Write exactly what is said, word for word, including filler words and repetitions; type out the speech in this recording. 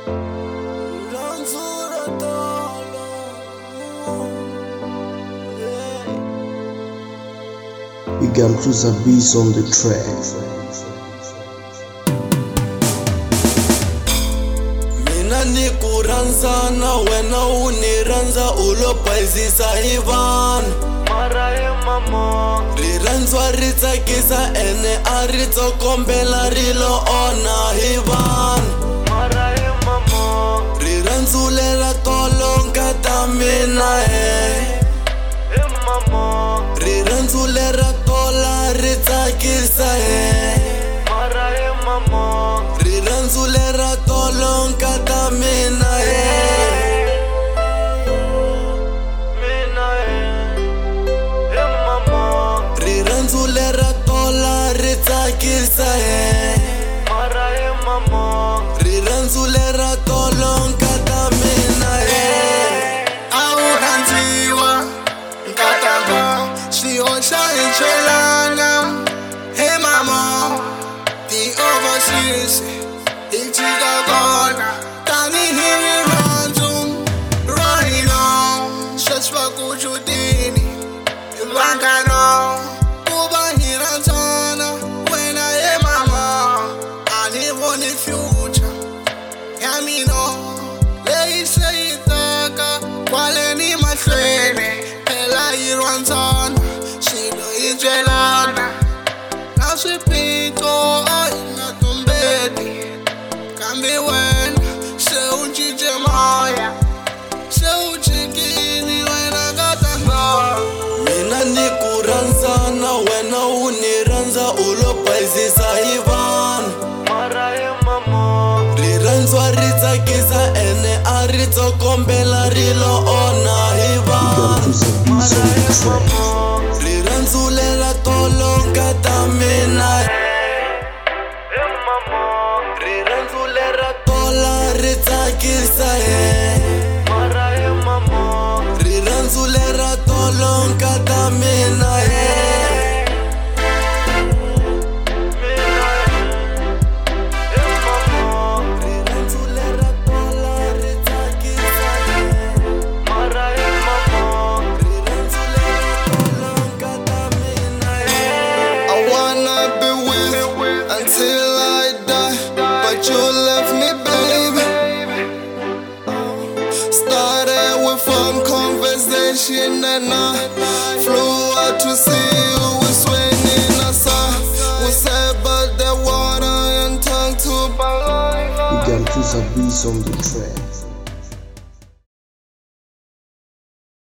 You can choose a beat on the track. Mina ni ku rhandza na wena u ni rhandza u lo bayizisa hi vanhu mara hi mama rirhandza ri tsakisa ene a ri tsokombela ri lo onha hi vanhu mara hi mama rirhandzulela tolo nkata mina he hi mama rirhandzulera tola ri tsakisa he mara hi mama rirhandzulera tolo nkata mina he mina he hi mama rirhandzulera tola ri tsakisa he mara hi mama rirhandzulera tolo nkata mina he Hoxa enchelana, hey mama, the overseas, it's gonna Tani here ransom, right now, search for Kuchudini, Lankano, over here and Tana, when I am mama, I live on the future, Yamino, they say Taka, while any my friend, Ella Iranzana. Gelada, now she pinto in a tumbedi. Can be when so Jimoya, so chickini when I got a no. Mina ni ku rhandza na wena u ni rhandza u lo bayizisa hi vanhu mara hi mama rirhandza ri tsakisa ene a ri tsokombela ri lo onha hi vanhu mara hi mama rirhandzulela tolo nkata mina hi mama rirhandzulera tola ri tsakisa he mara hi mama rirhandzulera tolo nkata mina he until I die, but you left me, baby. Started with phone conversation and I flew out to see you. We swam in the sun, we said but the water and tongue to You can choose a beat on the track.